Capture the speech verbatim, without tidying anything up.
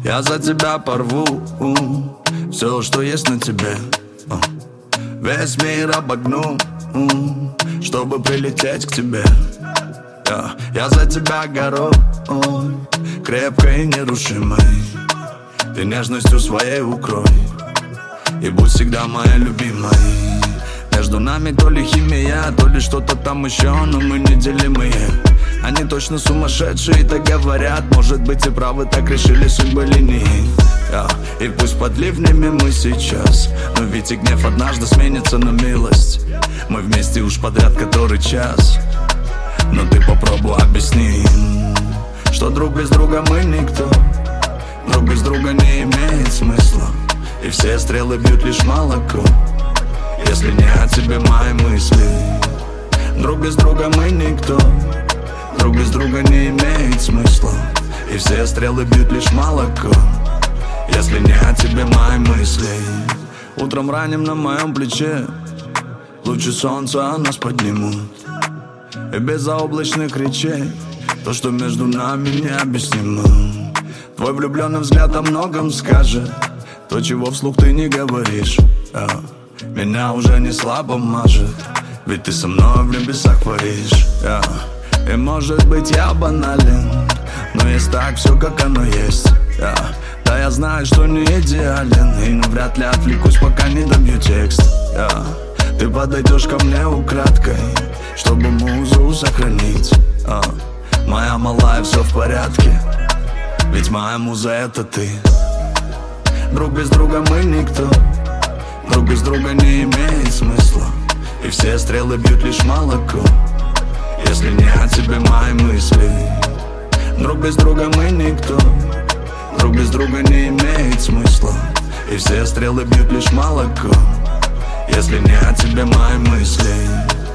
Я за тебя порву все, что есть на тебе. Весь мир обогну, чтобы прилететь к тебе. Я за тебя горой, крепкой и нерушимой. Ты нежностью своей укрой и будь всегда моей любимой. Между нами то ли химия, то ли что-то там еще, но мы неделимые. Они точно сумасшедшие, так говорят. Может быть и правы, так решили судьбы линии. yeah. И пусть под ливнями мы сейчас, но ведь и гнев однажды сменится на милость. Мы вместе уж подряд который час, но ты попробуй объясни, что друг без друга мы никто. Друг без друга не имеет смысла, и все стрелы бьют лишь молоко, если не о тебе мои мысли. Друг без друга мы никто. Друг без друга не имеет смысла, и все стрелы бьют лишь молоко, если не о тебе мои мысли. Утром ранним на моем плече лучи солнца нас поднимут, и без заоблачных речей то, что между нами, необъяснимо. Твой влюбленный взгляд о многом скажет, то, чего вслух ты не говоришь. yeah. Меня уже не слабо мажет, ведь ты со мной в небесах паришь. yeah. И может быть я банален, но есть так все, как оно есть. yeah. Да я знаю, что не идеален, и навряд ли отвлекусь, пока не добью текст. yeah. Ты подойдешь ко мне украдкой, чтобы музу сохранить. yeah. Моя малая, все в порядке, ведь моя муза это ты. Друг без друга мы никто. Друг без друга не имеет смысла, и все стрелы бьют лишь молоко, если не о тебе мои мысли. Друг без друга мы никто. Друг без друга не имеет смысла, и все стрелы бьют лишь молоко, если не о тебе мои мысли.